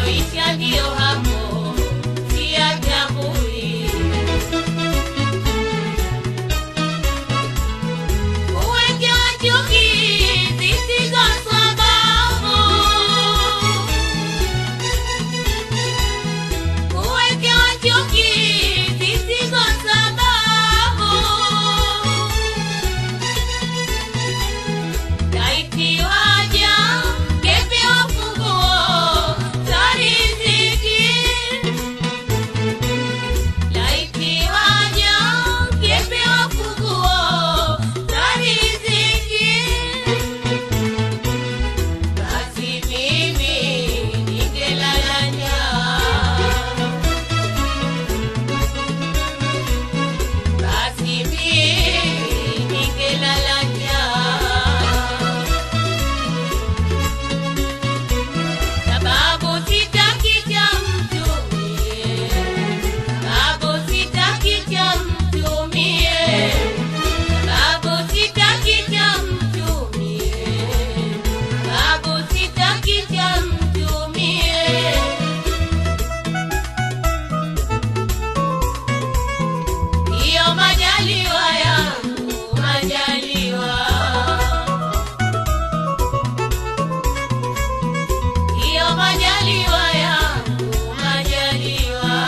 yaloisha ndio hapo, siyatambui. Uwekewa chuki zisizo sababu, uwekewa chuki zisizo sababu, laiti waja kepewa funguo za riziki, laiti waja kepewa funguo za riziki, basi mimi ningelala njaa, basi mimi ningelala njaa. Sababu sitaki cha mtu mie, sababu sitaki cha mtu mie, sababu sitaki cha mtu mie, sababu sitaki cha mtu mie. Iyo majaliwa yangu, majaliwa, iyo majaliwa yangu, majaliwa.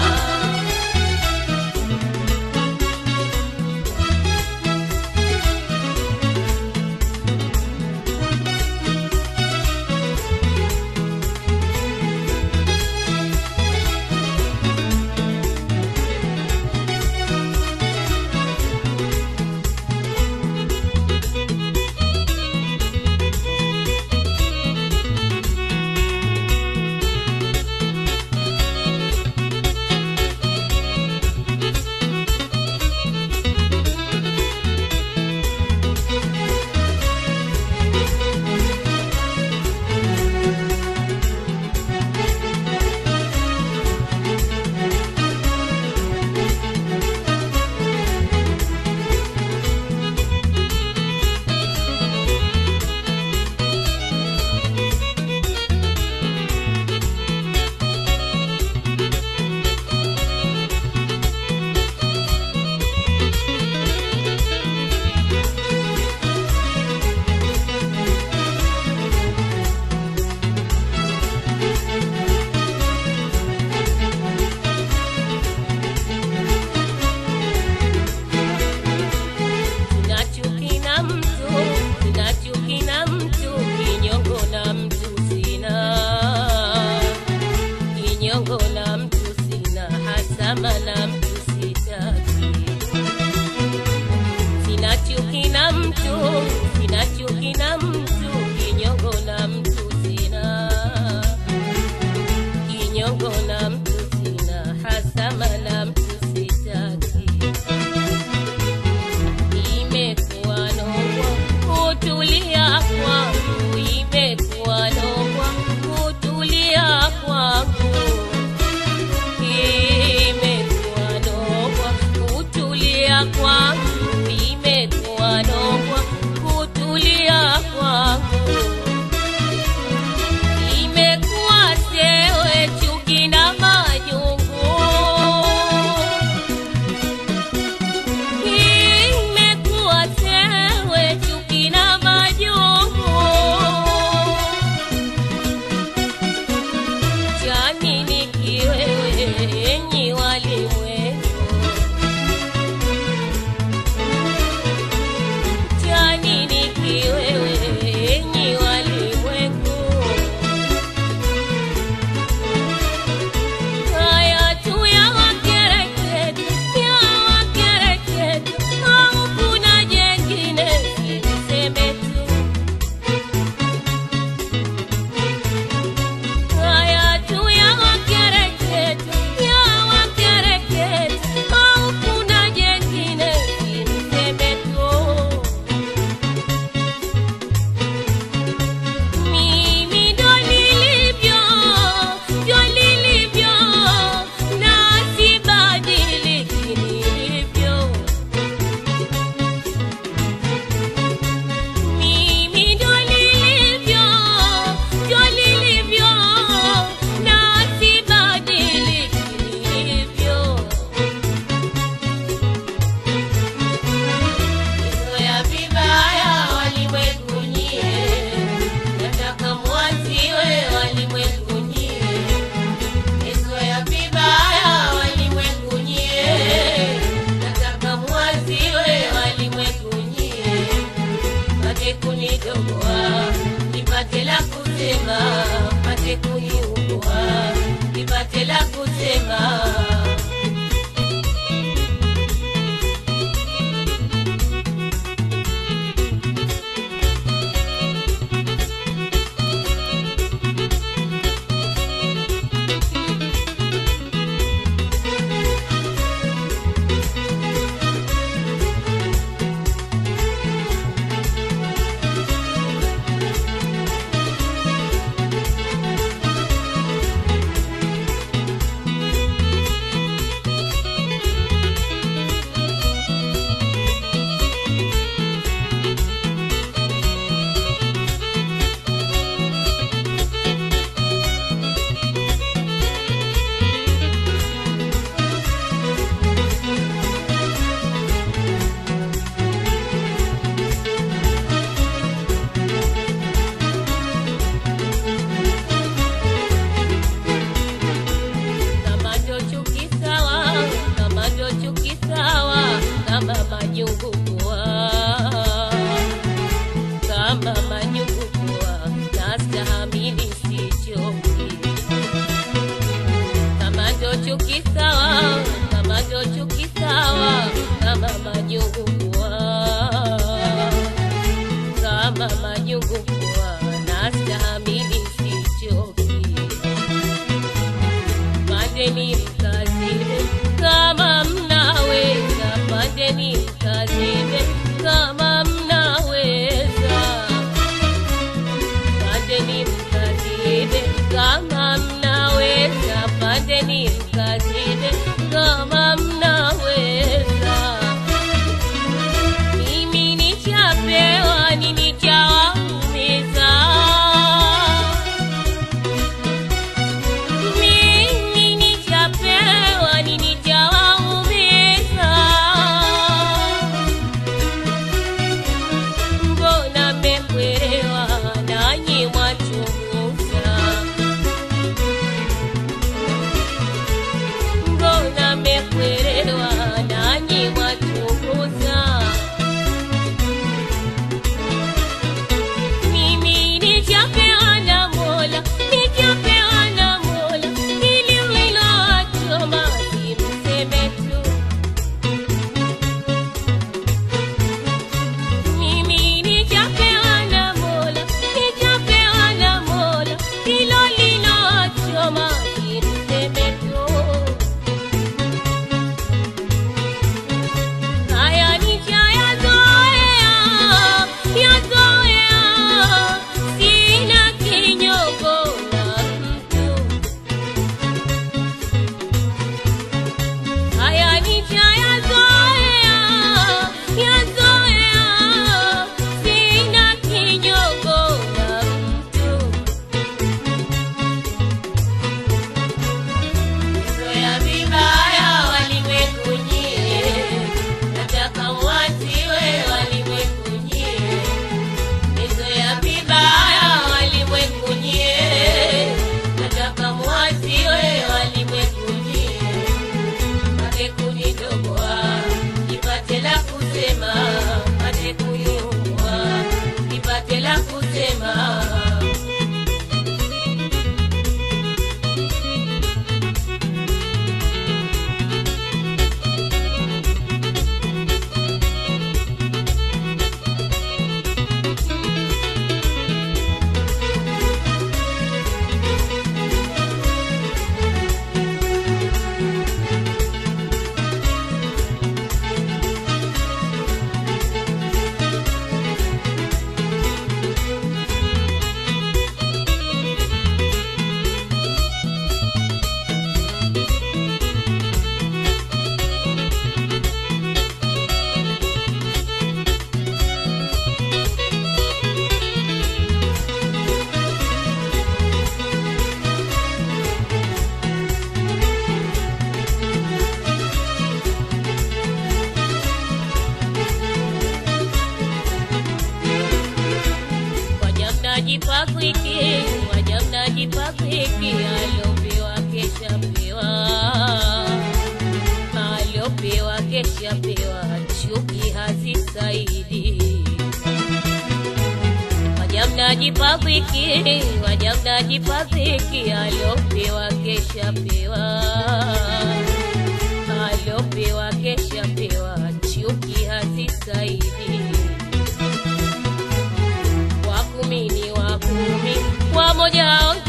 Sina chuki na mtu, sina chuki na mtu, kinyongo na mtu sina, kinyongo na mtu sina, hasama na mtu sitaki. Sina chuki na mtu, sina chuki na mtu, kinyongo na mtu sina, kinyongo na mtu sina, hasama na mtu sitaki. Imekuwa nongwa kutulia kwangu, imekuwa nongwa kutulia kwangu, imekuwa nongwa kutulia kwangu, imekuwa nongwa kutulia kwangu. nimeshapewa kama majungu kuwa nastahamili sichoki. Pandeni mkazibe kama mnaweza, pandeni mkazibe kama mnaweza, pandeni mkazibe kama mnaweza, pandeni mkazibe kama mnaweza. Mimi nishapewa nitawaumiza, mimi nishapewa nitawaumiza. Mbona mmekuelewa nanyi mwachunguza, mbona mmekuelewa nanyi mwachunguza. Mimi nichapewa na Mola, nichapewa na Mola, ili mliloachoma simseme tu. Mimi nichapewa na Mola, nichapewa na Mola, hilo liloachoma simseme tu. Haya nishayazoea, yazoea, sina kinyongo na mtu. Haya nishayazoea, yazoea, sina kinyongo na mtu. Zoea vibaya walimwengu nyie, nataka mwasiwe walimwengu nyie. Zoea vibaya walimwengu nyie, nataka mwasiwe walimwengu nyie. Pate kunidogoa nipate la kusema, pate kuniua nipate la kusema. Wajamnajipapiki, alopewa keshapewa, alopewa keshapewa, chuki hazisaidi. Wajamnajipapiki, alopewa keshapewa, alopewa keshapewa, chuki hazisaidi. Wakumi ni wakumi, wamoja